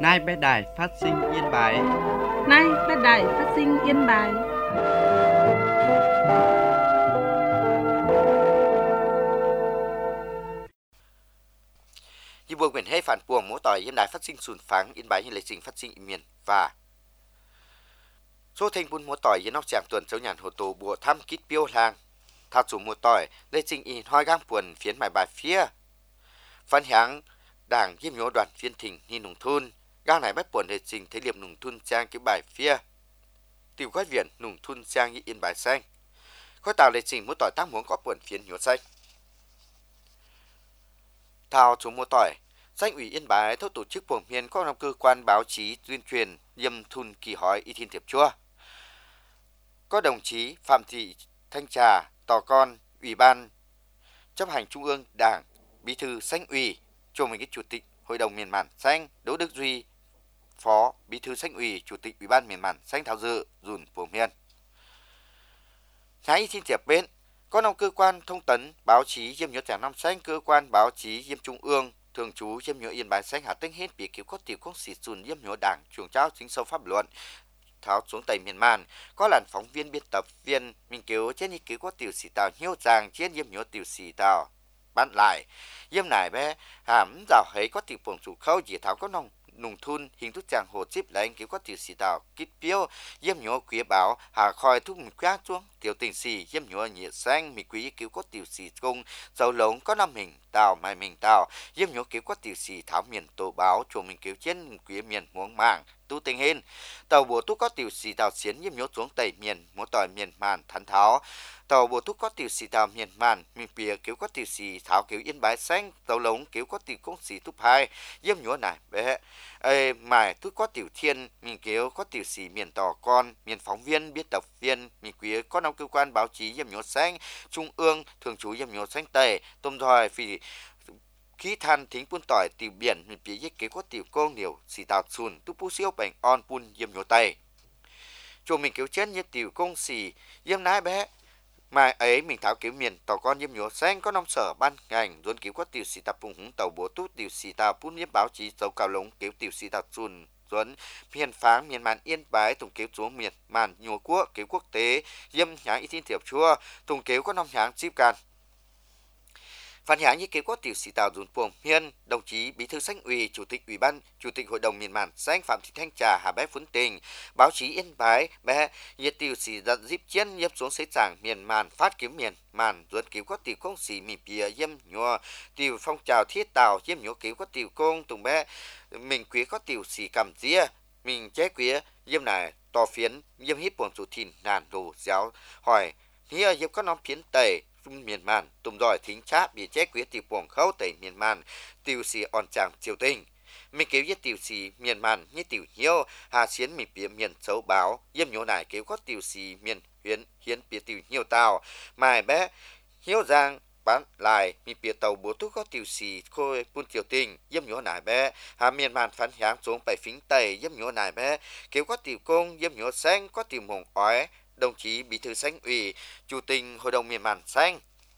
Nay bé đài phát sinh Yên Bái. Nay bé đài phát sinh Yên Bái. Như buồn quyền hay phản buồn mỗi tỏi Yên Đài phát sinh sùn phẳng Yên Bái như lịch trình phát sinh miền và số thành buôn mỗi tỏi Yên nóc chạm tuần châu nhàn hồ tù bùa thăm kít biêu lang thao chủ mỗi tỏi lịch trình in hoi gang buồn phiến mài bài phía phán hãng đảng yếm nhố đoàn viên thỉnh ni nùng thôn gang này bắt buồn lịch trình thế liệp nùng thôn trang cái bài phía tiểu quái viện nùng thôn trang như Yên Bái xanh khói tàu lịch trình mỗi tỏi tác muốn có buồn phiến nhố xanh thao chủ mỗi tỏi Danh ủy Yên Bái thâu tổ chức phổ biến các cơ quan báo chí tuyên truyền yêm thun kỳ hói y thiên tiệp chua. Có đồng chí Phạm Thị Thanh Trà, Tò Con, Ủy ban chấp hành Trung ương Đảng, Bí thư Sanh ủy, Chủ tịch Chủ tịch Hội đồng miền Mạn Xanh Đỗ Đức Duy, Phó Bí thư Sanh ủy, Chủ tịch Ủy ban miền Mạn Xanh thảo dự dùn phổ biến. Thái y thiên tiệp bên có năm cơ quan thông tấn báo chí yêm nhớ Tràng Nam Xanh, cơ quan báo chí yêm Trung ương thường trú yêm nhớ Yên Bái xanh Hà Tĩnh hết bị cứu có tiểu công sĩ dùn yêm nhớ đảng trường trao chính sâu pháp luận tháo xuống tây miền Man có làn phóng viên biên tập viên mình cứu trên ý cứu có tiểu sĩ tàu hiếu giang trên yêm nhớ tiểu sĩ tàu bán lại yêm này bé hàm rào thấy có tiểu phồng chủ khâu chỉ tháo có nông nùng thun hình thức chàng hồ chip là anh cứu có tiểu sĩ tàu kít biếu yêm nhớ quý báo hà khoi thúc mình quá xuống tiểu tình sĩ yêm nhớ nhiệt xanh mình quý cứu có tiểu sĩ công dầu lống có năm hình tàu mai mình tàu yêm nhớ cứu có tiểu sĩ tháo miền tổ báo chuồng mình cứu trên quý miền muống mạng tu tình hình tàu bộ túc có tiểu sĩ tàu xiến yêm nhớ xuống tây miền mỗi tỏi miền màn thắn tháo tàu bộ túc có tiểu sĩ tàu miền màn mình bìa cứu có tiểu sĩ tháo cứu Yên Bái xanh tàu lống cứu có tiểu công sĩ túc hai yêm nhớ này bé mài túc có tiểu thiên mình cứu có tiểu sĩ miền Tò Con miền phóng viên biên tập viên mình quý có năm cơ quan báo chí yêm nhớ xanh Trung ương thường trú yêm nhớ xanh tây tôm thòi vì khí than thính buôn tỏi tiểu biển mình phía kế có tiểu công điều xì tàu sùn tu pu siêu bệnh on pun yêm nhớ tây chùa mình cứu chết như tiểu công xì yêm nái bé mai ấy mình tháo cứu miền Tò Con yêm nhớ xanh có năm sở ban ngành luôn cứu có tiểu xì tập vùng húng tàu bố tút tiểu xì tàu pun yêm báo chí dấu cào lống cứu tiểu xì tàu sùn Duẩn miền pháng miền màn Yên Bái tùng cứu xuống miền màn nhồi quốc cứu quốc tế yêm nháng y thiên tiệp chua tùng cứu có năm nháng chip can phản hãng như kế có tiểu sĩ tàu dùn puồng hiên đồng chí bí thư Sanh ủy chủ tịch ủy ban chủ tịch hội đồng miền mạn xanh Phạm Thị Thanh Trà Hà Bé Phún Tình báo chí Yên Bái bé nhiệt tiểu sĩ giật díp chiến yếm xuống xế giảng miền mạn phát kiếm miền mạn ruột cứu có tiểu công sĩ mì bìa yếm nhua tiểu phong trào thiết tàu yếm nhua cứu có tiểu công tùng bé mình quý có tiểu sĩ cầm dĩa mình chế quý yếm này to phiến yếm hít buồn chủ thìn nàn đồ giáo hỏi hia yếm có nón phiến tẩy miền màn tùm đòi thính cháp bị chết quyết tiểu buồng khâu tẩy miền màn tiểu sĩ on chàng triều tình mình cứu với tiểu sĩ miền màn như tiểu hiếu hà xiến mình phía miền xấu báo yếm nhổ nải cứu có tiểu sĩ miền huyến hiến phía tiểu nhiều tàu mài bé hiếu giang bán lại mình phía tàu bố túc có tiểu sĩ khôi buôn triều tình yếm nhổ nải bé hà miền màn phán háng xuống bảy phính tẩy yếm nhổ nải bé cứu có tiểu công yếm nhổ xanh có tiểu mộng ói đồng chí bí thư Sanh ủy chủ tịch hội đồng miền mạn xanh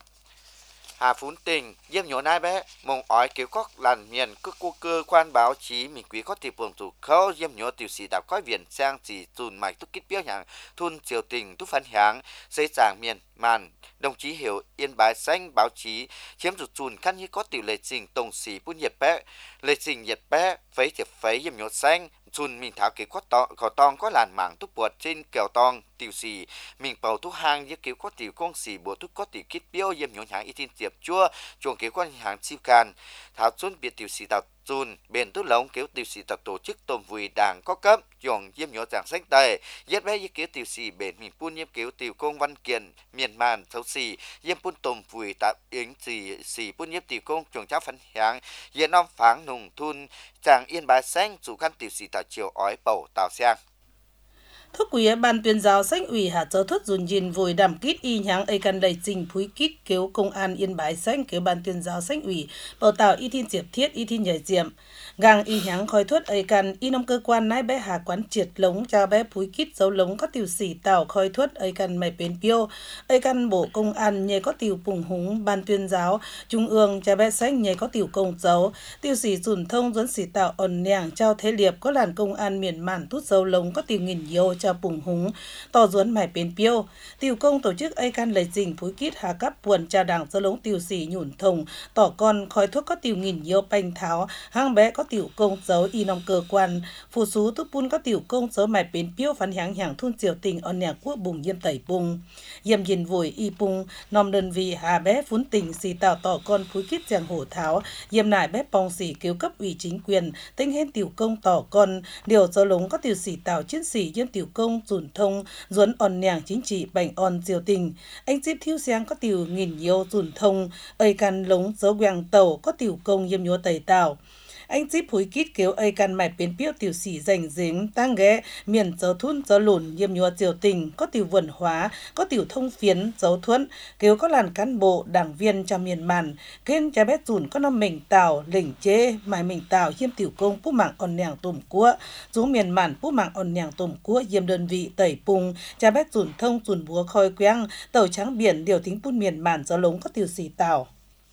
Hà Phún Tình yếm nhổ nai bé mong ói kéo có làn miền cơ quan báo chí mình quý có tiệp buồng thủ khâu yếm nhổ tiểu sĩ đạp coi viện sang chỉ dùn mạch túc kít biếu nhàng thun triều tình túc phán háng xây giảng miền màn đồng chí Hiểu Yên Bái xanh báo chí chiếm rụt dùn khăn như có tiểu lệ trình tổng sĩ bún nhiệt bé lệ trình nhiệt bé phấy thiệp phấy yếm nhổ xanh dùn mình tháo kế có tong có làn mảng túc buột trên kèo tong tiểu sĩ mình bầu túc hang như kéo có tiểu công sĩ bùa túc có tiểu kít biếu yếm nhổ nháng y tin tiệp chua chuồng kéo có hàng chim can tháo xuân biệt tiểu sĩ tàu dùn bền túc lống kéo tiểu sĩ tàu tổ chức tôm vùi đảng có cấp chuồng yếm nhổ giảng sách tây yết bé như kéo tiểu sĩ bền mình pun yếm kéo tiểu công văn kiện miền màn thấu sĩ yếm pun tôm vùi tạm yếm sĩ pun yếm tiểu công chuồng cháo phấn háng yết non pháng nùng thun chàng Yên Bái xanh chủ căn tiểu sĩ tàu chiều ói bầu tàu sang Thúc quý ban tuyên giáo sách ủy hạ châu thất dùn dìn vùi đàm kít y nháng ấy căn đầy trình phúi kít kéo công an Yên Bái xanh kéo ban tuyên giáo sách ủy bảo tạo y thiên diệp thiết y thiên nhảy diệm gang y nháng khói thuất ấy căn y nông cơ quan nái bé hà quán triệt lống cha bé phúi kít dấu lống có tiểu sĩ tạo khói thuất ấy căn mày bến piêu ấy căn bộ công an nhảy có tiểu phùng húng ban tuyên giáo trung ương cha bé xanh nhảy có tiểu công dấu tiểu sĩ dùn thông dẫn sĩ tạo ổn nẻng trao thế liệp có làn công an miền màn tút dấu lống có tiểu nghìn yêu cha phùng húng tỏ duốn mải bến piêu tiểu công tổ chức ấy căn lấy dình phúi kít hà cấp buồn cha đảng dấu lống tiểu sĩ nhủn thùng tỏ con khói thuốc có tiểu nghìn yêu banh tháo hang bé có tiểu công dấu y nông cơ quan phù sú túc pun có tiểu công dấu mải bến piêu phán háng hàng thun triều tình ổn nẻng quốc bùng yêm tẩy bùng yêm dìn vùi y bùng nòm đơn vị hà bé phún tình xì tạo tỏ con phúi kít giang hổ tháo yêm nải bé pong xì cứu cấp ủy chính quyền tinh hên tiểu công tỏ con điều dấu lống có tiểu sĩ tạo chiến sĩ yêm tiểu công dùn thông duốn ổn nẻng chính trị bành on triều tình anh díp thiêu sáng có tiểu nghìn yêu dùn thông ấy căn lống dấu quang tàu có tiểu công yêm nhúa tẩy tạo anh díp phúi kít kéo ấy căn mải bến piêu tiểu sĩ dành dính tăng ghé miền dấu thun dấu lùn yêm nhúa triều tình có tiểu vườn hóa có tiểu thông phiến dấu thuẫn kéo có làn cán bộ đảng viên trong miền màn kênh cha bé dùn có năm mình tàu lỉnh chê mải mình tàu yêm tiểu công phú mạng ổn nẻng tùm cua xuống miền màn phú mạng ổn nẻng tùm cua yêm đơn vị tẩy pung cha bé dùn thông dùn búa khoi quang tàu trắng biển điều tính phun miền màn dấu lống có tiểu sĩ tàu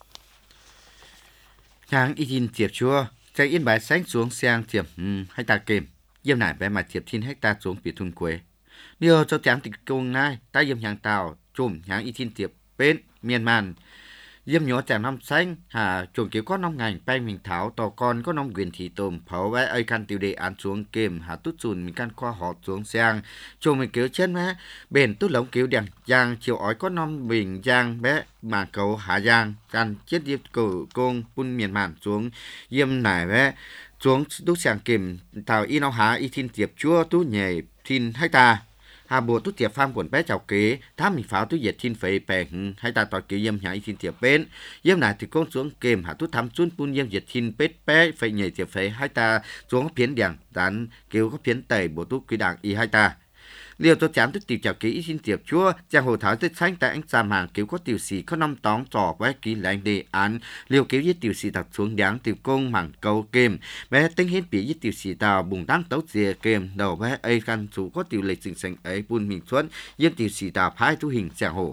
Háng y tin tiệp chua chạy Yên Bái xanh xuống sang tiệp hecta kềm yêm nải bé mà tiệp thiên hecta xuống bị thun quế điều cho tráng tịch công nai ta yêm hàng tàu chùm háng y tin tiệp bên miền màn yêm nhó chàng năm xanh hà chuồng kiểu có năm ngành bay mình tháo tò con có năm quyền thị tôm pháo vẽ ấy căn tiêu đề án xuống kềm hà tút chùn mình căn qua họ xuống sang chuồng mình kiểu chân má bền tút lống kiểu đèn giang chiều ói có năm bình giang bé mà cầu hà giang căn chết yêm cử công pun miền màn xuống yêm nải bé xuống đúc sàng kềm tàu y nó há y thiên tiệp chua tú nhảy thiên hecta hà bộ tú tiệp pham quần bé chào kế thám mình pháo tú diệt thiên phệ bèn hay ta tỏi kiểu yêm nhảy thiên tiệp bên yêm này thì con xuống kềm hà tú thám chun pun yêm diệt thiên bết bé phệ nhảy tiệp phệ hay ta xuống phiến đèn đán kiểu có phiến tẩy bộ tú quý đảng y hay ta liều cho chám tức tiểu chào kỹ xin tiệp chua giang hồ tháo tức xanh tại anh giam hàng kiểu có tiểu sĩ có năm tóng trò với kỹ lãnh đề án liều kiểu với tiểu sĩ đặt xuống đáng tiểu công mảng câu kềm bé tính hết bị với tiểu sĩ tàu bùng tăng tấu dìa kềm đầu bé ấy căn chủ có tiểu lịch sinh sinh ấy buôn mình xuân với tiểu sĩ tàu phái thu hình giang hồ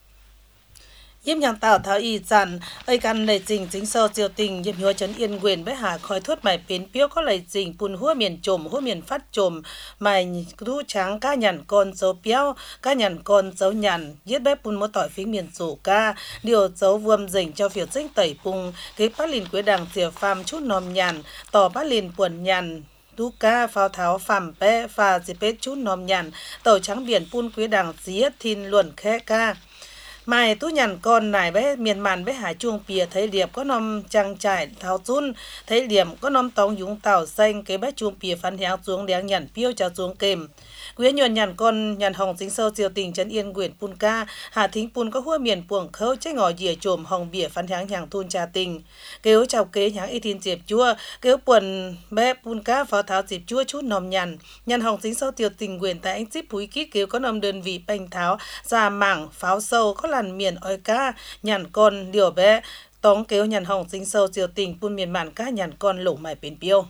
yếm nhang tàu tháo y dàn ấy căn lệ trình chính sơ triều tình yếm nhúa trấn yên quyền với hà khói thuốc mải bến piêu có lệ trình pun hua miền trồm hua miền phát trồm mải thu tráng ca nhằn con dấu piao ca nhằn con dấu nhằn yết bé pun mua tỏi phía miền rủ ca điều dấu vuông dành cho việc dinh tẩy pung kế bát lìn quế đằng diệp phàm chút nòm nhằn tỏ bát lìn quần nhằn tu ca phao tháo phàm pe phà dịp bết chút nòm nhằn tàu trắng biển pun quế đằng día thìn luồn khe ca mày tú nhằn con nải bé miền màn bé hải chuông pìa thấy liệp có nom trang trải tháo chun thấy liềm có nom tông dũng tàu xanh cái bé chuông pìa phán héo xuống đéng nhằn piêu trà xuống kềm quý nhuần nhằn con nhằn hồng chính sâu triều tình trấn yên quyền pun ca hà thính pun có hua miền puồng khâu trách ngỏ dìa trồm hồng bìa phán héo nhàng thun trà tình kêu chào kế nháng y thiên diệp chua kêu quần bé pun ca pháo tháo diệp chua chút nom nhằn hồng chính sâu triều tình quyền tại anh díp phúi kít kêu có nom đơn vị bành tháo ra mảng pháo sâu có làn miền oi ca nhằn con điều bé tống kéo nhằn hồng chính sâu triều tình pun miền màn ca nhằn con lủng mải bến piêu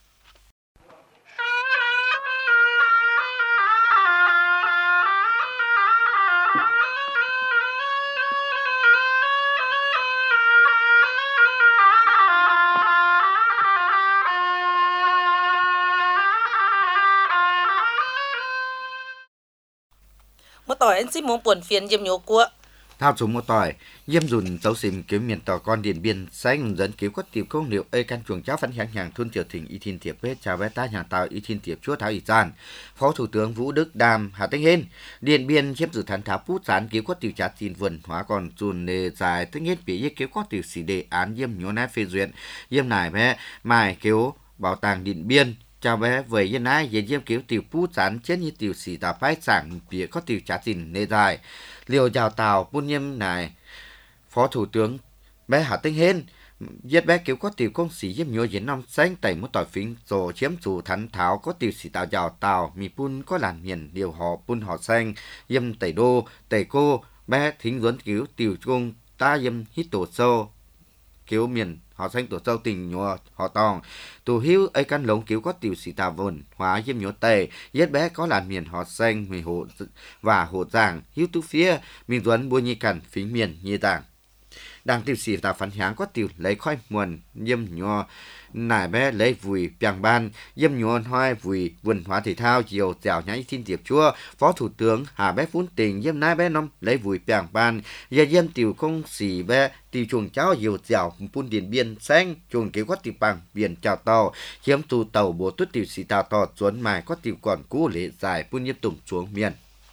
một tỏi anh xin muốn buồn phiền yếm nhố cua thao chúng một tỏi yêm dùn tấu xìm kiếm miền tỏ con điện biên xanh dẫn cứu có tiểu công liệu ơi căn chuồng cháo phấn hàng hàng thôn tiểu thỉnh y thiên tiệp bết chào bé ta nhà tàu y thiên tiệp chúa tháo y giàn phó thủ tướng Vũ Đức Đàm Hà Tĩnh Hên điện biên chiếm dự thán tháo phút gián cứu có tiểu trà tin vườn hóa còn dùn nề dài Tĩnh Hết bị cứu có tiểu sĩ đề án yêm nhố nát phê duyệt yêm nải bé mài cứu bảo tàng điện biên chào bé với yên ai hiện yêm cứu tiểu phút gián chết như tiểu sĩ tàu phái sảng bị có tiểu trà tin nề dài liều chào tàu buôn yêm này phó thủ tướng bé Hà Tĩnh Hên giết bé kiểu có tiểu công sĩ giết nhúa diễn năm sáng tẩy một tỏi phím rồi chiếm chủ thắn tháo có tiểu sĩ tạo giàu tàu mì pun có làn miền điều họ pun họ xanh dâm tẩy đô tẩy cô bé thính duấn cứu tiểu công ta dâm hít tổ sâu cứu miền họ xanh tổ sâu tình nhúa họ tòng tù hiếu ấy căn lống cứu có tiểu sĩ tạo vồn hóa dâm nhúa tẩy giết bé có làn miền họ xanh mì hộ và hộ giảng hiếu tu phía mình duấn bua nhi cẩn phím miền nhi giảng đang tiêu sĩ ta phản háng có tiêu lấy khói muôn dâm nhò nải bé lấy vùi piang ban dâm nhò hoai vùi vườn hóa thể thao chiều dẻo nhảy xin tiệp chúa phó thủ tướng hà bé phún tình dâm nai bé năm lấy vùi piang ban giờ dâm tiêu công sĩ bé tiêu chuồng cháu chiều dẻo phun điện biên xanh chuồng kế có tiêu bằng biển chào tàu chiếm tu tàu bố tút tiêu sĩ tàu tọt xuống mài có tiêu còn cũ lệ dài phun nhiếp tùng xuống miền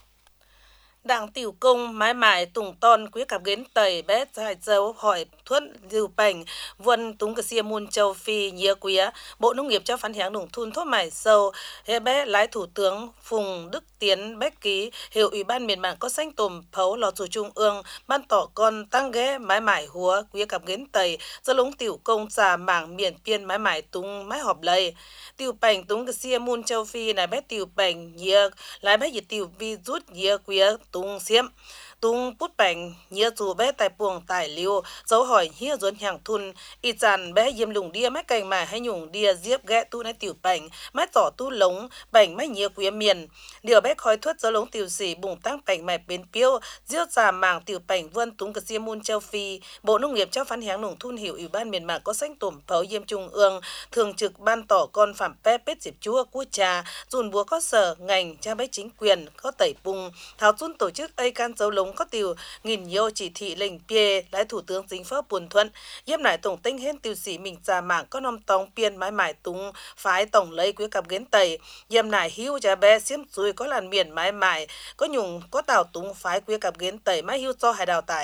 Đảng tiểu công mãi mãi tùng ton quý cặp gến tẩy bé giải dấu hỏi thuận dìu bành vườn túng cái xia muôn châu phi nhía quý Bộ Nông nghiệp cho phán háng nông thôn thuốc mải sâu hệ bé lái thủ tướng Phùng Đức Tiến bé ký hiệu Ủy ban miền Mảng có xanh tùm phấu lò chủ trung ương ban tỏ con tăng ghé mãi mãi húa quý cặp gến tẩy do lúng tiểu công xà mảng miền biên mãi mãi túng mãi họp lầy tiểu bành túng cái xia muôn châu phi này bé tiểu bành nhía lái bé dịch tiểu vi rút nhía quý tung xiêm tung bút bảnh nhớ dù bé tài buồng tài liêu dấu hỏi hia dốn hàng thun y chàn bé yếm lùng đia mấy cành mà hay nhung đia diếp ghé tu này tiểu bảnh mấy tỏ tu lống bảnh mấy nhớ quý miền điều bé khói thuất dấu lống tiểu sĩ bùng tăng bảnh mày bên piêu diêu già mảng tiểu bảnh vươn tung cái xiêm muôn châu phi Bộ Nông nghiệp cho phán háng nông thôn hiểu Ủy ban miền Mảng có xanh tổm phấu yếm trung ương thường trực ban tỏ con phạm pe pết diệp chúa cua trà dùn búa có sở ngành cha bé chính quyền có tẩy bùng tháo dun tổ chức ai can dấu lống có tiêu nghìn nhiều chỉ thị lệnh pie lái thủ tướng chính phủ buồn thuận yếm lại tổng tinh hết tiêu sĩ mình già mạng có năm tòng piên mãi mãi tung phái tổng lấy quý cặp gến tẩy yếm lại hiu cha bé xiêm chuối có làn miền mãi mãi có nhung có tàu tung phái quý cặp gến tẩy mãi hiu cho hai đào tài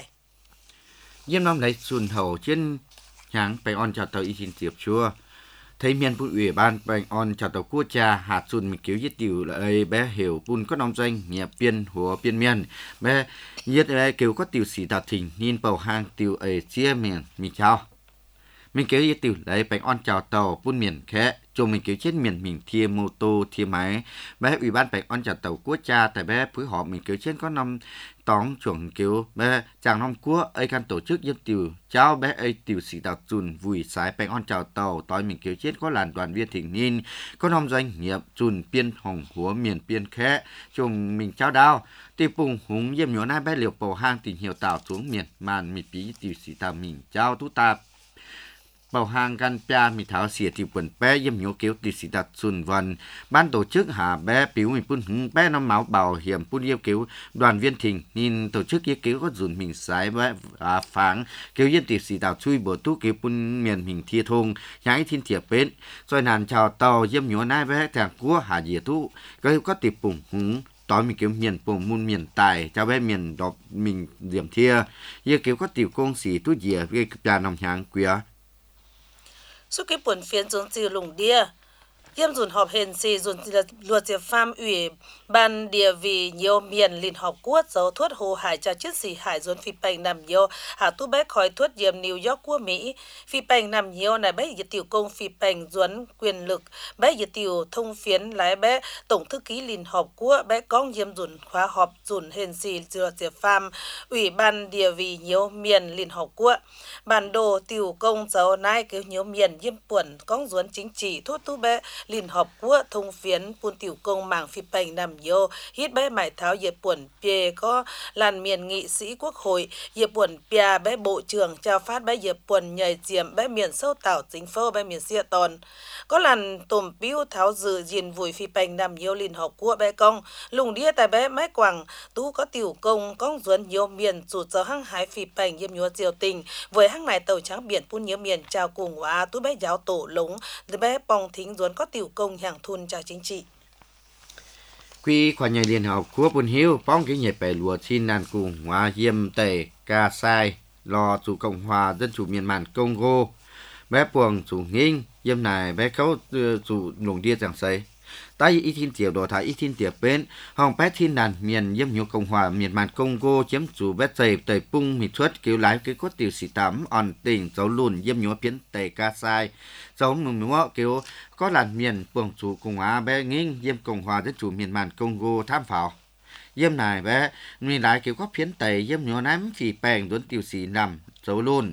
yếm năm lấy xuân hầu trên nhángไป on chào tàu y xin tiệp chua thấy miền Pun Ủy ban bành on chào tàu cua cha hạt xuân mình cứu giết tiểu lại bé hiểu Pun có nông doanh nghiệp biên hùa biên miền bé giết bé cứu có tiểu sĩ đạt thỉnh nhìn bầu hang tiểu ấy chia miền mình chào mình cứu giết tiểu lại bành on chào tàu Pun miền khẽ chung mình cứu chết miền mình thiê mô tô thiê máy bé Ủy ban bành on chào tàu cua cha tại bé phối họ mình cứu chết có năm tóng chuẩn cứu bé chàng năm cua ấy can tổ chức dân tiểu cháu bé ấy tiểu sĩ tạo chùn vùi sái bánh on chào tàu tối mình cứu chết có làn đoàn viên thỉnh niên có năm doanh nghiệp chùn biên hồng húa miền biên khẽ chung mình cháu đao tiêu bùng húng yếm nhổ nai bé liều bầu hang tình hiệu tạo xuống miền màn mì bí tiểu sĩ tạo mình cháu tú ta bầu hang gan pia mi tháo xỉa tiểu quần bé yếm nhổ kéo tiểu sĩ đặt xuân vần ban tổ chức hà bé biểu mình phun hứng bé năm máu bảo hiểm phun yêu kéo đoàn viên thỉnh nhìn tổ chức yêu kéo có dùn mình sái bé pháng kéo yên tiểu sĩ tạo chui bổ tú kéo phun miền mình thiê thôn nhái thiên thiệp bến rồi nàn chào tàu yếm nhổ nai bé thằng cua hà dìa tú có tiểu bùng hứng tối mình kiểu miền bùng muôn miền tài cho bé miền đọc mình điểm thia yêu kéo có tiểu công sĩ tú dìa với gia nòng nhang quía suốt cái buồn phiền dồn dìu lùng đia yếm dùn họp hèn xì dùn luật diệp pham ủy ban địa vì nhiều miền liền họp quốc dấu thuất hồ hải cho chiếc xì hải dồn phi bành nằm nhiều hạ tu bé khói thuất diệm New York của Mỹ phi bành nằm nhiều này bé dịch tiểu công phi bành dồn quyền lực bé dịch tiểu thông phiến lái bé tổng thư ký liền họp quốc bé con yếm dùn khóa họp dùn hèn xì luật diệp pham ủy ban địa vì nhiều miền liền họp quốc bản đồ tiểu công dấu nai kiểu nhiều miền yếm buồn con dồn chính trị thuất tu bé liên hợp quốc thông phiến Pun tiểu công mảng phi bành nằm vô hít bé mải tháo dịp buồn pê có làn miền nghị sĩ quốc hội dịp buồn pia bé bộ trưởng trao phát bé dịp buồn nhảy diệm bé miền sâu tảo chính phủ bé miền xia tòn có làn tùm piu tháo dự diền vùi phi bành nằm vô liên hợp quốc bé công lùng đĩa tại bé mái quảng tú có tiểu công con duẩn nhiều miền chủ giờ hăng hái phi bành yếm nhúa diều tình với hăng này tàu trắng biển Pun nhiều miền chào cùng hóa tú bé giáo tổ lống bé bong thính duẩn có tiểu công hàng thun cho chính trị quy khoa nhà liên hợp quốc Pun hiếu phong cái nhật bè lúa xin nàn cùng hóa yếm tề ca sai lo chủ cộng hòa dân chủ miền màn Congo bé buồng chủ nghinh yếm này bé khấu chủ lùng đia chẳng xây tại y thiên tiểu đồ thái y thiên tiểu bên hòng bé thiên đàn miền yếm nhiều cộng hòa miền màn Congo chiếm chủ bé tây tây pung mì thuất cứu lái cái cốt tiểu sĩ tám on tỉnh dấu lùn yếm nhiều biến tây ca sai dấu mùng múa cứu có làn miền buồng chủ cùng á bé nghinh yếm cộng hòa dân chủ miền màn Congo tham pháo yếm này bé mình lái cứu có biến tây yếm nhiều ném phì bèn đốn tiểu sĩ nằm dấu lùn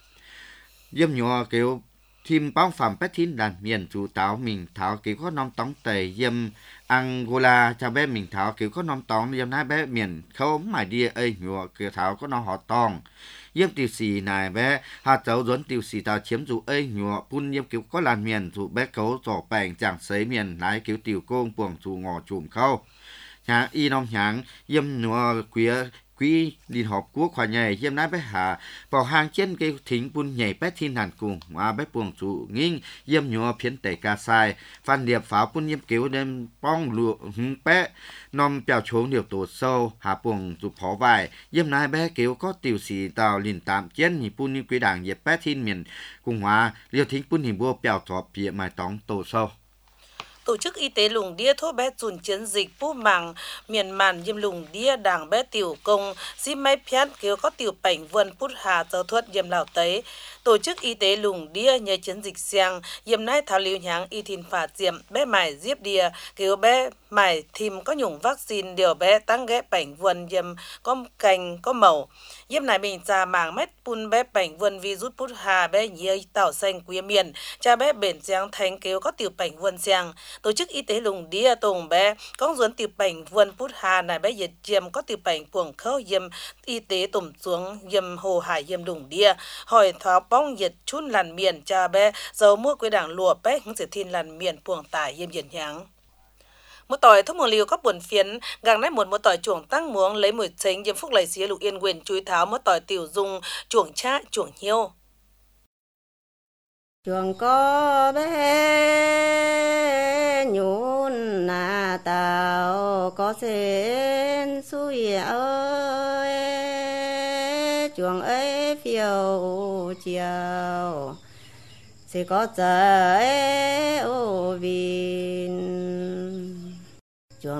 yếm nhiều cứu Thim bóng phạm bét thín đàn miền chủ táo mình tháo kiểu có nom tóng tầy yếm Angola cho bé mình tháo kiểu có nom tóng yếm nái bé miền khâu mải đia ấy nhùa kiểu tháo có nom họ tòng yếm tiêu xì này bé hạt cháu dẫn tiêu xì tao chiếm dụ ấy nhùa pun yếm kiểu có làn miền dụ bé cấu giỏ bèn chẳng sấy miền lái kiểu tiểu công buồng chủ ngò chùm khâu nhà y nom nháng yếm nhùa quý liên hợp quốc hòa nhảy yếm nái bé hạ vào hàng trên cái thính bun nhảy bé thiên hàn cùng mà bé buồng chủ nghinh yếm nhùa phiến tẩy ca sai phan điệp pháo bun yếm cứu đem bong lụa bé nom bèo xuống điều tổ sâu hạ buồng chủ phó vải yếm nái bé cứu có tiểu sĩ tàu liền tạm chiến nhị bun như quý đảng yếm bé thiên miền cùng hòa liều thính bun hình bua bèo thọ bịa mài tóng tổ sâu. Tổ chức Y tế Lùng Đia thô bé chùn chiến dịch pu màng miền màn yêm Lùng Đia đảng bé tiểu công xí máy phiát kêu có tiểu cảnh vườn pút hà giáo thuật yêm lào tấy. Tổ chức Y tế Lùng Đia nhờ chiến dịch xiang yêm nái thảo liu nháng y thìn phạt diệm bé mải diếp đia kêu bé mải thìm có nhung vaccine điều bé tăng ghé cảnh vườn yêm có cành có màu. Yêm này mình ra màng mét pun bé cảnh vườn virus pút hà bé nhơi tảo xanh quý miền cha bé bền giang thành kêu có tiểu cảnh vườn xiang. Tổ chức Y tế Lùng Đia tùng bé có duẩn tiểu cảnh vườn pút hà này bé dịch yêm có tiểu cảnh cuồng khâu yêm y tế tùng xuống yêm hồ hải yêm Lùng Đia hỏi tháo bong dịch chun làn miền cha bé dầu mua quê đảng lùa bé hướng diệt thiên làn miền buồng tải yêm diệt nháng một tỏi thuốc mường liều có buồn phiến gang nách một tỏi chuồng tăng muống lấy mùi chính yêm phúc lấy xía lục yên quyền chui tháo một tỏi tiểu dung chuồng cha chuồng hiêu chuồng có bé nhún nà tàu có sen suy ơi chuồng ấy phiêu chiều sẽ có trái ô vin chuồng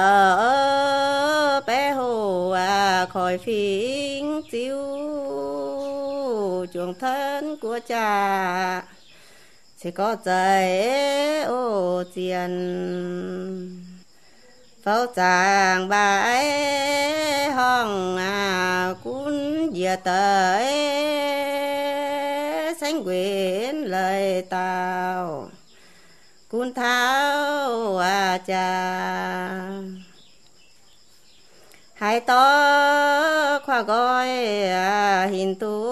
là bé hồ khỏi phình chiếu chuồng thân của cha sẽ có trái ô tiền pháo chàng bãi hong cún dìa tới sánh quyến lời tao cún tháo cha hai to khoa gọi hình tú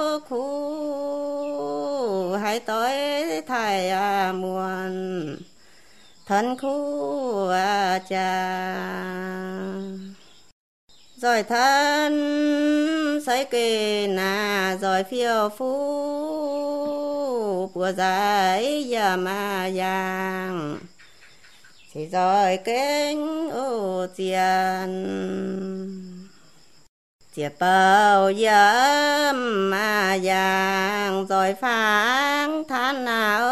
khu hai tối thầy muôn thân khu cha rồi thân say kê nà rồi phiêu phú bùa giải giờ mà giang thì rồi kênh ô tiền chiếc bao yếm mà giang rồi phang than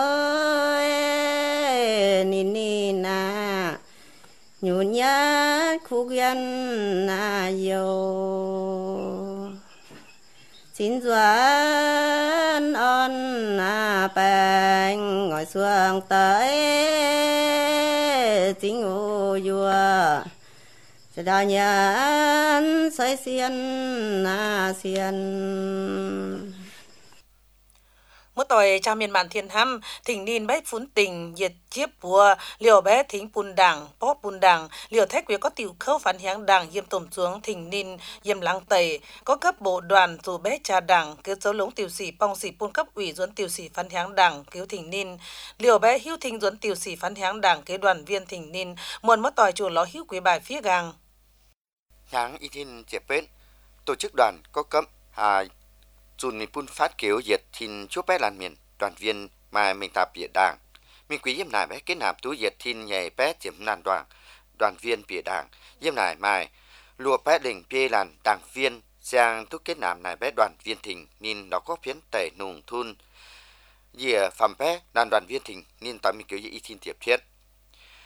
ơi nín nín nhún nhát khúc yên yêu xin doan on bèn ngồi xuống tới chính ô vua sẽ đào nhẫn say xiên xiên một tỏi cha miền bản thiên hăm thỉnh nín bé phun tình nhiệt chiếp bùa liều bé thính bùn đảng bó bùn đảng liều thách quý có tiểu khâu phản hiáng đảng yêm tổm xuống thỉnh nín yêm lăng tẩy có cấp bộ đoàn dù bé cha đảng cứu dấu lống tiểu sĩ pong sĩ bùn cấp ủy duẩn tiểu sĩ phản hiáng đảng cứu thỉnh nín liều bé hữu thính duẩn tiểu sĩ phản hiáng đảng kế đoàn viên thỉnh nín muôn mất tỏi chuồng ló hữu quý bài phía gang nháng y thiên diệp bên tổ chức đoàn có cấm dùn mình phun phát kiểu diệt thìn chúa bé làn miền đoàn viên mà mình tạp bịa đảng mình quý yếm nải bé kết nạp tú diệt thìn nhảy bé tiềm nàn đoàn viên bịa đảng yếm nải mài lùa bé đỉnh bia làn đảng viên sang thúc kết nạp nải bé đoàn viên thìn nên nó có phiến tẩy nùng thun dìa phẩm bé đàn đoàn viên thìn nên tao mình kiểu y thiên diệp thiết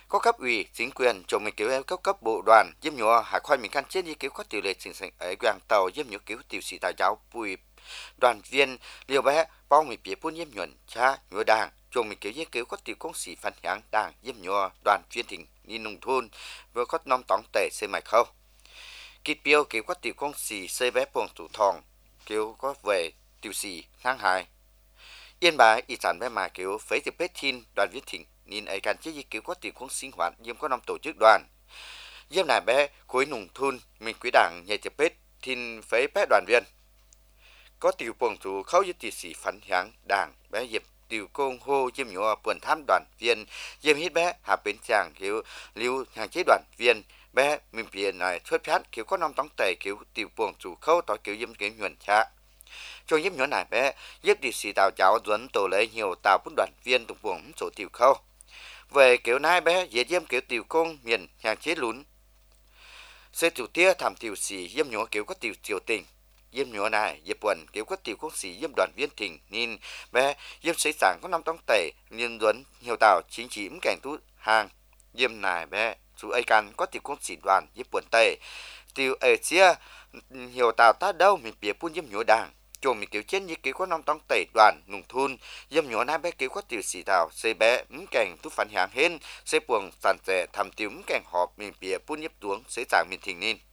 có cấp ủy chính quyền trong mình kiểu các cấp bộ đoàn diêm nhựa hải khoai mình căn chết như kiểu có tiểu lệ chính sách ở quảng tàu diêm nhựa kiểu tiểu sĩ tài giáo bùi đoàn viên liều bé bao mình phía buôn diêm nhuận cha nhựa đảng trong mình kiểu như kiểu có tiểu công sĩ phản kháng đảng diêm nhựa đoàn viên tỉnh đi nông thôn vừa có năm tóng tệ xây mạch khâu kịp biểu kiểu có tiểu công sĩ xây bé buồng thủ thòng kiểu có về tiểu sĩ ngang hài Yên Bái ý sản bé mà kiểu phế thì bết thiên đoàn viên tỉnh nên ai cần chứ kiểu có tiểu công sinh hoạt diêm có năm tổ chức đoàn diêm này bé khối nông thôn mình quý đảng nhảy thì bết thiên phế bé đoàn viên có tiểu buồng thủ khâu như tỷ sĩ phản kháng đảng bé dịp tiểu công hô diêm nhựa buồn tham đoàn viên diêm hít bé hạ bên chàng kiểu lưu hàng chế đoàn viên bé mình biển này xuất phát kiểu có năm tống tệ kiểu tiểu buồng thủ khâu tỏ kiểu diêm kiểu nhuận cha trong diêm nhựa này bé giúp tỷ sĩ tàu cháu dẫn tổ lấy nhiều tàu quân đoàn viên tục buồng số tiểu khâu về kiểu này bé dễ diêm kiểu tiểu công miền hàng chế lún sẽ tiểu tia tham tiểu sĩ diêm nhựa kiểu có tiểu tiểu tình diêm nhựa này diệp buồn kiểu có tiểu công sĩ diêm đoàn viên tỉnh nên bé diêm xây sản có năm tông tẩy liên duấn nhiều tàu chính trị cảnh tú hàng diêm này bé chú ai can có tiểu công sĩ đoàn diệp buồn tẩy tiểu ở chia nhiều tàu ta đâu mình bịa buôn diêm nhựa đảng chùa mình kiểu trên như kiểu có năm tông tẩy đoàn nông thôn diêm nhựa này bé kiểu có tiểu sĩ tàu xây bé cảnh tú phản hàng hên xây buồng sản rẻ tham tiểu cảnh họp mình bịa buôn diệp tuống xây sản mình thình nên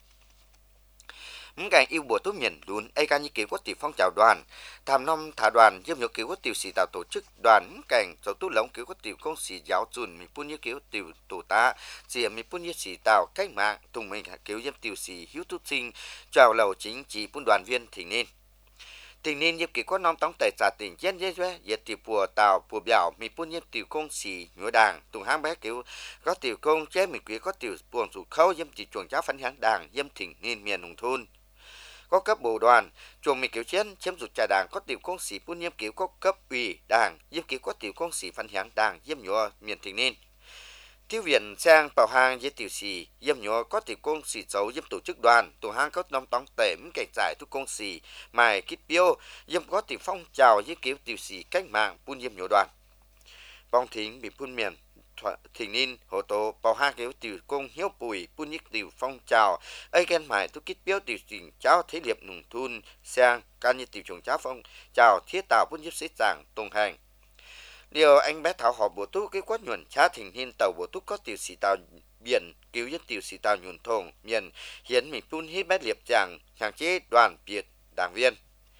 cảnh yêu bộ tốt miền luôn ai ca như kiểu có tiểu phong trào đoàn tham năm thả đoàn diêm nhựa kiểu có tiểu sĩ tạo tổ chức đoàn cảnh cho tu lông kiểu có tiểu công sĩ giáo chuẩn mình buôn như kiểu tiểu tổ ta chỉ mình buôn như sĩ tạo cách mạng tùng mình kiểu diêm tiểu sĩ hiếu tu sinh chào lầu chính trị buôn đoàn viên thì nên tình nên như kiểu có năm tống tài trả tình dân dễ dễ dễ tiểu bùa tàu bùa biểu mình buôn như tiểu công sĩ nhựa đảng tùng hang bé kiểu có tiểu công chế mình kiểu có tiểu buồn chủ khâu diêm chỉ chuồng cháu phấn háng đảng diêm thỉnh nên miền nông thôn có cấp bộ đoàn chuồng mình kiểu chiến chiếm dụng trà đảng có tiểu công sĩ buôn nhiêm kiểu có cấp ủy đảng diêm kiểu có tiểu công sĩ phấn háng đảng diêm nhựa miền thỉnh nên tiêu viện sang bảo hàng với tiểu sĩ diêm nhựa có tiểu công sĩ giấu diêm tổ chức đoàn tổ hàng có năm tống tệ cảnh giải thu công sĩ mài kít biêu diêm có tiểu phong trào với kiểu tiểu sĩ cách mạng buôn diêm nhựa đoàn bong thính bị buôn miền thỉnh ninh hồ tô bảo hai kiểu tiểu công hiếu bùi buôn nhích tiểu phong trào ấy ghen mài tu kít biếu tiểu chỉnh cháu thế liệp nùng thun sang can như tiểu trùng cháu phong trào thiết tạo buôn nhích sĩ giảng tùng hành điều anh bé thảo họp bộ tu cái quát nhuận cha thỉnh ninh tàu bộ tu có tiểu sĩ tàu biển cứu nhất tiểu sĩ tàu nhuận thùng miền hiến mình buôn hít bé liệp chàng hàng chế đoàn biệt đảng viên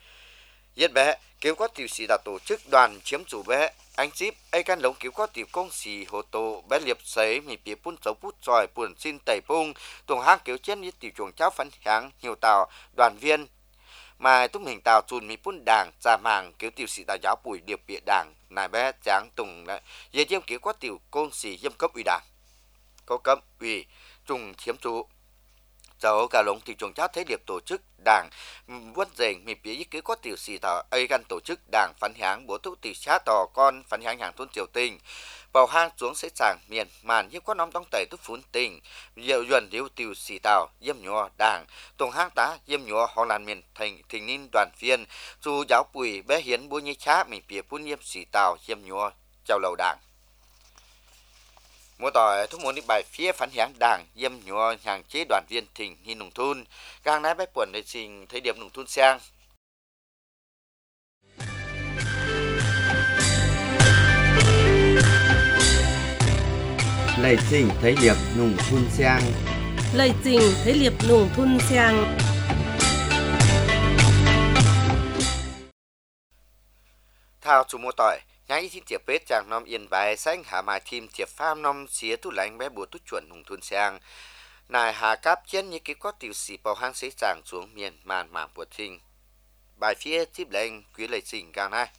Yết bé, kiểu có tiểu sĩ đã tổ chức đoàn chiếm chủ bé, anh ship, ai can lống kiểu có tiểu công sĩ hồ tô bé liệp sấy, mình bịa bún dấu bút tròi buồn xin tẩy bung, tuồng hang kiểu trên như tiểu chuồng cháo phấn kháng, nhiều tàu, đoàn viên, mà túc mình tàu chùn mình bún đảng, giả màng kiểu tiểu sĩ tàu giáo bùi điệp bịa đảng, này bé tráng tùng lại, dễ chiếm kiểu có tiểu công sĩ dâm cấp ủy đảng, có cấp ủy, trùng chiếm chủ. Cháu cả lống tiểu chuồng cháo thế điệp tổ chức đảng vân dành mình biết cứ có tiểu sĩ tàu ấy gan tổ chức đảng phản kháng bố thúc tiểu xá tò con phản kháng hàng thôn triều tình vào hang xuống sẽ sàng miền màn như có nóng trong tẩy tức phun tình diệu dần điếu tiểu sĩ tàu diêm nhọ đảng tổng hang tá diêm nhọ họ làm miền thành thình ninh đoàn viên dù giáo bùi bé hiến bố như chá mình biết bố nhiêm sĩ tàu diêm nhọ chào lầu đảng mỗi tỏi thúc muốn đi bài phía phản kháng đảng diêm nhọ hàng chế đoàn viên thình ninh nông thôn gang nái bé quần để trình thấy điểm nông thôn sang Lệ trình thấy điệp nùng thun sang. Lệ trình thấy liệp nùng thun sang. thao chủ mua tỏi nhái thiên tiệp bếp chàng nom yên bài xanh hạ mài thêm tiệp pham nom xía tu lạnh bé bùa tu chuẩn nùng thun sang nài hà cáp chiến như cái có tiểu sĩ bảo hang xế chàng xuống miền màn mảng bùa thinh bài phía tiếp lên quý lệ trình gang này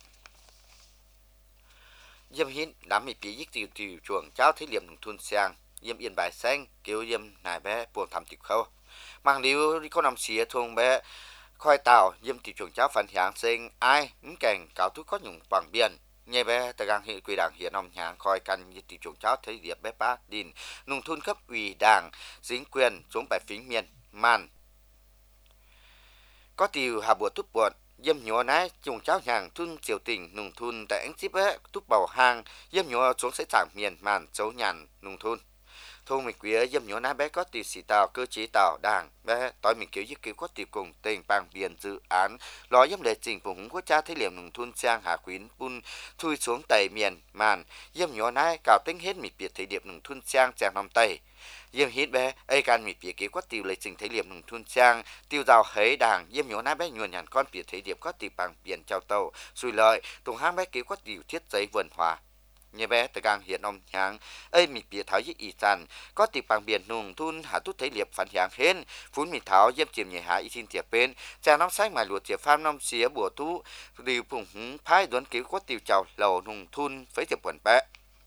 Diêm hiến đám mì bí dích tiểu chuồng cháu thấy liệm nùng thun sang Diêm yên bài xanh kêu diêm nài bé buồn thầm tiệp khâu mang liu có nằm xía thùng bé khoi tàu diêm tiểu chuồng cháu phản kháng sinh ai cảnh cáo thúc có nhung bằng biển nghe bé ta gang hiện quy đảng hiện ông nhàng khoi căn như tiểu chuồng cháu thấy điệp bé bá đìn nông thôn cấp ủy đảng chính quyền xuống bài phím miền man có tiểu hà bùa tút buồn yếm nhúa nái chung cháu nhàng thun triều tình nùng thun tại anh chip bé túp bầu hang yếm nhúa xuống sẽ chẳng miền màn dấu nhàn nùng thun thôn mình quý yếm nhúa nái bé có tỷ sĩ tàu cơ chế tàu đảng bé tối mình kiểu giúp cứu có tỷ cùng tình bằng biển dự án lo yếm lệ trình của hùng quốc cha thế liệm nùng thun sang hà quyến bun thui xuống tây miền màn yếm nhúa nái cào tính hết mịt biệt thời điểm nùng thun sang chàng nằm tây yếm hít bé ai can mịt biệt cứu có tỷ lệ trình thế liệm nùng thun sang tiêu giàu hấy đảng yếm nhúa nái bé nhuần nhàn con biệt thời điểm có tỷ bằng biển chào tàu xui lợi tùng hang bé cứu có tỷ thiết giấy vườn hòa như bé từ gang hiện ông nhang ấy mịt biệt tháo với ý sàn có tỷ bằng biển nùng thun hạ tút thấy liệp phản hiện hên phun mịt tháo yếm chìm nhẹ hạ ý xin tiệp bên cha nông sách mà luộc tiệp pham nông xía bùa tú điều phùng phái đoán cứu có tiêu chào lầu nùng thun với tiệp quần bé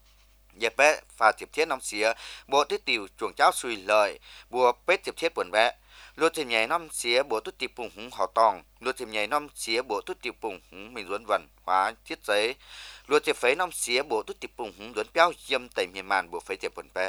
dẹp bé và tiệp thiết nông xía bộ tiết tiêu chuồng cháo xùi lợi bùa bết tiệp thiết quần bé luật tiệp nhảy nông xía bộ tút tiệp phùng họ tòng luật tiệp nhảy nông xía bộ tút tiệp phùng mình duẩn vẩn hóa thiết giấy luật tiệp phế nông xía bộ tút tiệp phùng duẩn béo dâm tẩy miền màn bộ phế tiệp quần bé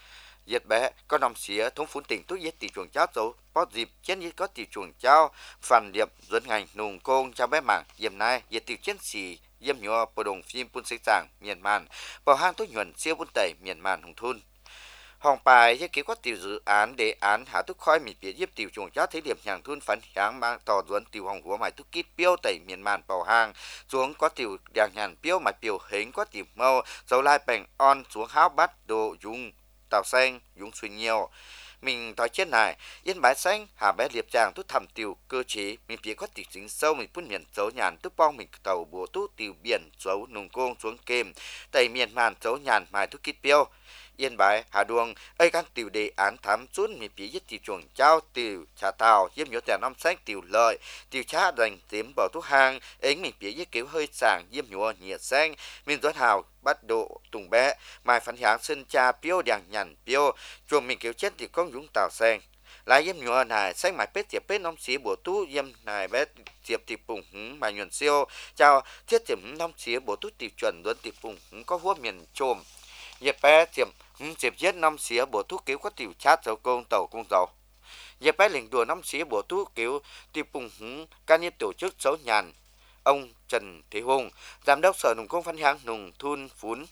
dẹp bé có nông xía thống phun tỉnh tốt yết tỷ chuồng cháo dấu có dịp chiến yết có tỷ chuồng cháo phản điệp duẩn ngành nùng côn cho bé mảng dìm nay yết tỷ chiến sĩ yếm nhúa bộ đồng phim bun xây giảng miền màn bảo hang tốt nhuận siêu bun tẩy miền màn hùng thun hòng bài với kế có tiểu dự án đề án hạ túc khói mịt biệt giúp tiểu chuồng cháo thấy điểm hàng thun phấn sáng mang tỏ duẩn tiểu hồng của mày túc kít piêu tẩy miền màn bảo hang xuống có tiểu đàng nhàn piêu mày piêu hình có tiểu mâu dấu lai bèn on xuống háo bắt đồ dùng tàu xanh dùng suy nhiều mình nói chết này yên bái xanh hà bé liệp chàng tút thầm tiểu cơ chế mình phía có tiểu chính sâu mình phun miền dấu nhàn tút bong mình tàu bùa tút tiểu biển dấu nùng côn xuống kềm tẩy miền màn dấu nhàn mài tút kít piêu yên bái hà đuông ấy các tiểu đề án thám chút mình phía nhất tiểu chuồng trao tiểu trà tàu yếm nhớ tiền năm sách tiểu lợi tiểu trá dành tím bảo thuốc hang ấy mình phía nhất kiểu hơi sảng yếm nhúa nhiệt xanh mình doãn hào bắt độ tùng bé mai phản sáng sân cha piêu đàng nhàn piêu chuồng mình kiểu chết thì con dũng tàu xanh lại yếm nhúa này xanh mày pết tiệp pết nông xí bổ tú yếm này bé tiệp tiệp bùng mà nhuận siêu chào thiết tiệp nông xí bổ tú tiệp chuẩn luôn tiệp bùng có vua miền trồm dẹp bé tiệp dẹp giết năm xía bộ thuốc cứu có tiểu chát dầu công tàu công dầu dẹp bé lệnh đùa năm xía bộ thuốc cứu tiêu bùng can nhiệt tổ chức xấu nhàn ông Trần Thế Hùng giám đốc sở nông công phân hang nùng thun phún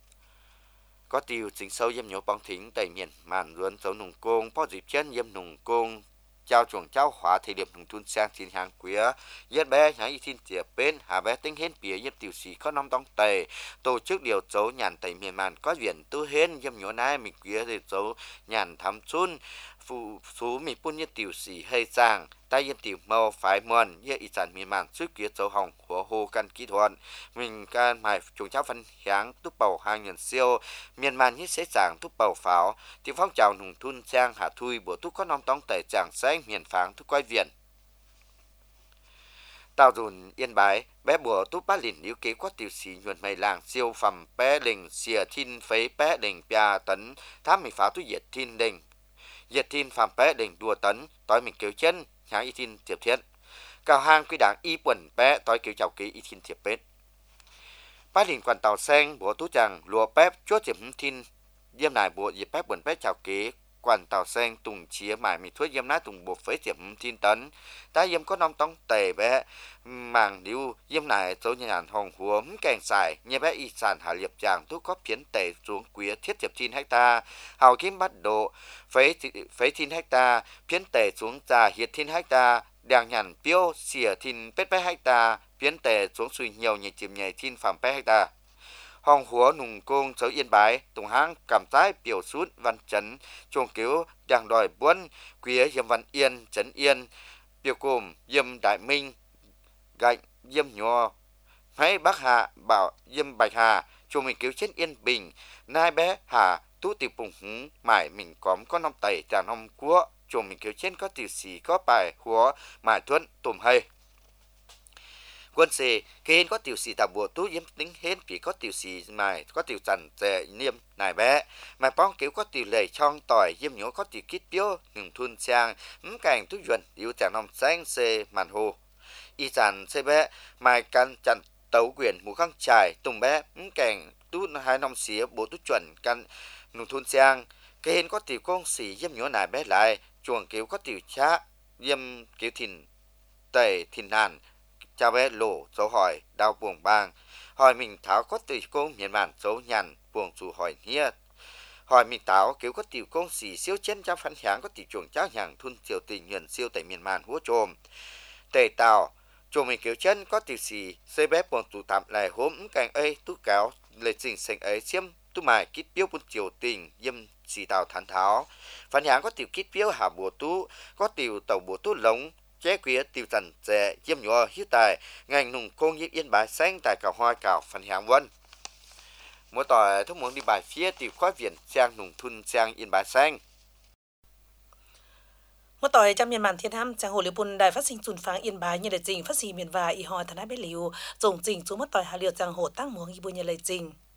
có tiêu chính sâu yếm nhổ bóng thính tẩy miền màn luôn dấu nùng công phó dịp chân yếm nùng công trao chuồng trao hóa thời điểm nùng thun sang xin hàng quý yết bé nhái y xin tiệp bên hà bé tính hết bìa yếm tiểu sĩ có năm tông tề tổ chức điều dấu nhàn tẩy miền màn có viện tư hên yếm nhổ nai mình quý để dấu nhàn thắm chun phụ số mình phun yết tiểu sĩ hay sang tay yếm tiểu màu phái mòn yết y sản miền màn sức quý dấu hồng của hồ căn kỹ thuật mình can mài chuồng trao phân sáng túc bầu hàng nhận siêu miền màn yết sẽ giảng túc bầu pháo tiếng phong trào nùng thun sang hạ thui bộ túc có năm tông tề giảng xanh miền pháng thức quay viện tàu dùn yên bái bé bùa túc bát lìn yếu kế quát tiểu sĩ nhuận mày làng siêu phẩm bé đình xìa thiên phế bé đình bia tấn thám mình pháo tu diệt thiên đình diệt thiên phẩm bé đình đùa tấn tối mình kêu chân nhá y thiên tiệp thiết cao hang quy đảng y quần bé tối kêu chào ký y thiên tiệp bết bát lìn quan tàu xanh bùa tú chẳng lùa bếp chúa tiệp thiên diêm nải bùa dịp bếp quần bé chào ký quan tàu xanh tùng chia mải mì thuốc yếm ná tùng bột phế tiệp thiên tấn ta yếm có năm tông tề bé màng điêu yếm này dấu nhàn hồng huống kèn xài như bé y sản hà liệp chàng thuốc có phiến tề xuống quý thiết tiệp thiên hecta hào kim bắt độ phế thiên hecta phiến tề xuống già hiệt thiên hecta đàng nhàn piêu xỉa thiên pết bé hecta phiến tề xuống suy nhiều nhị chìm nhảy thiên phẩm bé hecta hong húa nùng công sớ yên bái tùng hang cảm trái biểu sút văn chấn chuồng cứu đàng đòi buôn quý yêm văn yên trấn yên biểu cùm yêm đại minh gạnh yêm nhò hay bắc hạ bảo yêm bạch hà chuồng mình cứu chết yên bình nai bé hà tú tiệp bùng húng mải mình có năm tẩy tràn năm cua chuồng mình cứu chết có tiểu sĩ có bài húa mải thuận tùm hay quân sĩ khi có tiểu sĩ tàu bùa tú yếm tính hên vì có tiểu sĩ mài có tiểu trần dè niêm nài bé mà bóng kiểu có tiểu lệ trong tỏi yếm nhổ có tiểu kít biếu ngừng thun sang cảnh tú chuẩn yếu chẳng nòng xanh xê màn hồ y tràn xê bé mài can chặn tấu quyền mù khăng trải tùng bé cảnh tú hai nòng xía bố tú chuẩn can ngừng thun sang cái hên có tiểu công sĩ yếm nhổ nài bé lại chuồng kiểu có tiểu chá yếm kiểu thìn tẩy thìn hàn cha bé lộ dấu hỏi đau buồn bang hỏi mình tháo có từ công miền bản dấu nhằn buồn dù hỏi nia hỏi mình táo kiểu có tiểu công sĩ siêu chân trong phản kháng có tiểu chuồng cháu hàng thun tiểu tình nhuận siêu tại miền màn húa trồm tề tàu chùa mình kiểu chân có tiểu sĩ xây bếp buồn tụ tạm lại hôm cành ấy tú cáo lệ trình sành ấy xiêm tú mài kít biếu buôn triều tình yêm xì tàu thán tháo phản kháng có tiểu kít biếu hạ bùa tú có tiểu tàu bùa tú lống chế quía tiểu dần dè yêm nhỏ hiếu tài ngành nùng công yên yên bái xanh tại cào hoa cào phản kháng vân mỗi tỏi thông muốn đi bài phía tiểu khoa viện sang nùng thun sang yên bái xanh Một tỏi trong miền màn thiên ham trang hồ liêu bùn đài phát sinh chùn pháng yên bái như lệ trình phát sinh miền và y hoi thần ái bế liu dùng trình chú mất tỏi hà liều trang hồ tăng muống y bùn như lệ trình